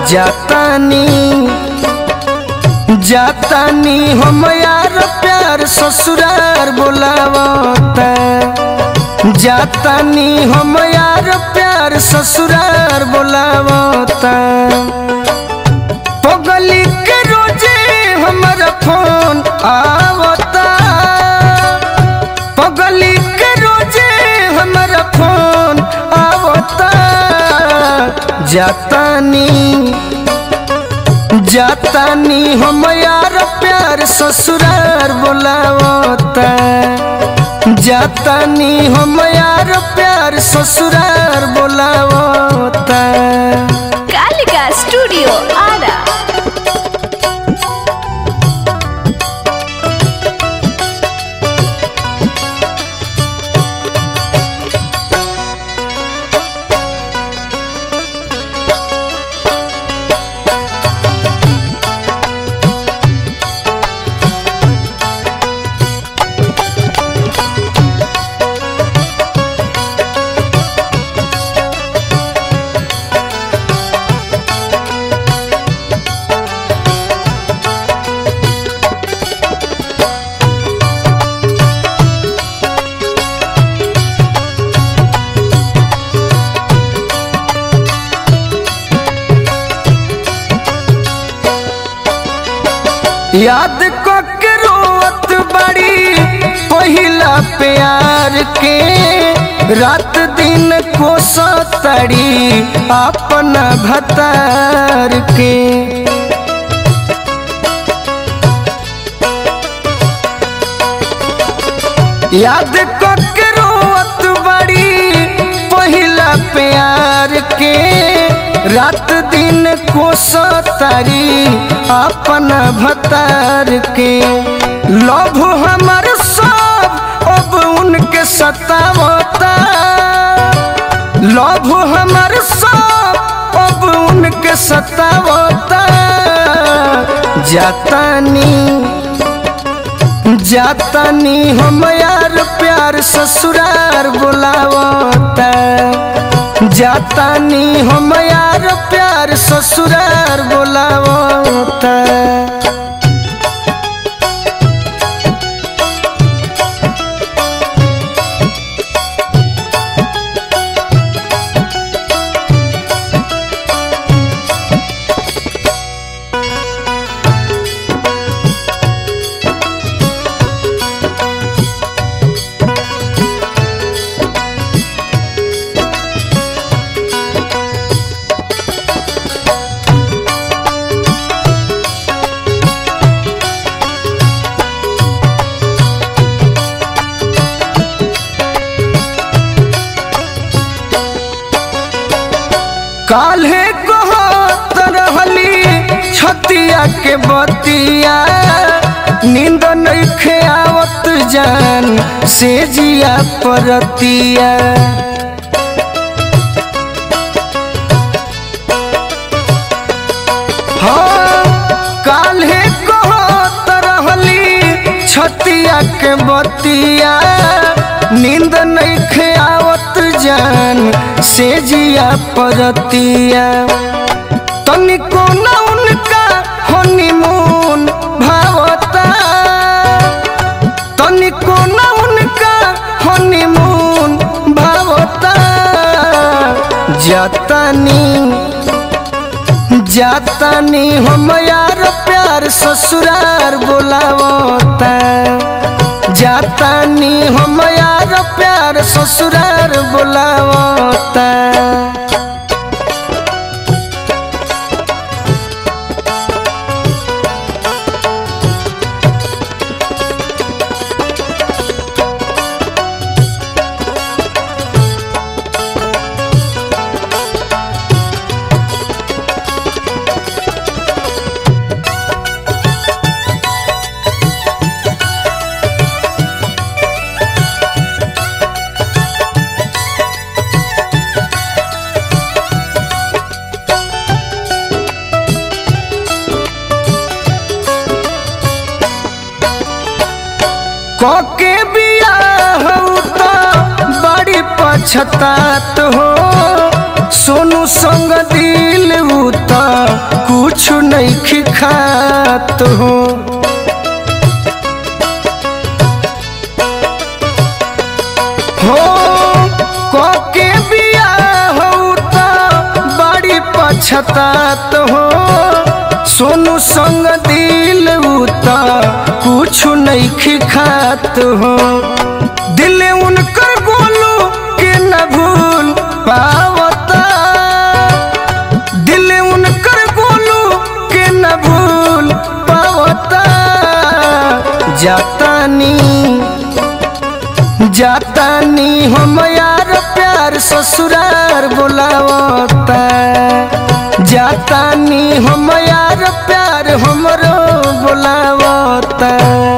जातानी जातानी हम यार प्यार ससुरार बोलावता जातानी हम यार प्यार ससुरार बोलावता पगली के रोजे हमारा फोन आवता पगली के रोजे हमारा फोन आवता जातानी जातानी हम यार प्यार ससुरार बोलावता जातानी हम यार प्यार ससुरार बोलावता। कालिका स्टूडियो आरा। याद के रोत बड़ी पहिला प्यार के रात दिन कोसतड़ी अपना भतार के याद के रोत बड़ी पहिला प्यार के रात दिन कोसतरी अपना भतार के लव हमार सब अब उनके सतावता लव हमार सब अब उनके सतावता जातानी जातानी हम यार प्यार ससुरार बोलावता जातानी हम यार प्यार ससुरार बोलावता। काल्हे कहत रहली छतिया के बतिया नींद नइखे आवत जान से जिया परतिया हाँ काल्हे कहत रहली छतिया के बतिया नींद नइखे आवत जान से जिया परतिया तनिको न उनका हनीमून भावता तनिको न उनका हनीमून भावता जातानी जातानी हम यार प्यार ससुरार बोलावता जातानी हम यार प्यार ससुरार बोलावता। कोके बियाह तो बड़ी पछतात हो सोनू संग दिल तो कुछ नहीं खात हो। के बियाह हो तो बड़ी पछतात हो। सोनू संग दिल तो कुछ नहीं खात हो। दिल उनकर गोलू के न भूल पावता। दिल उनकर गोलू के न भूल पावता। जातानी हम यार प्यार ससुरार बोलावता। जातानी हम यार प्यार हमरो बोलावता।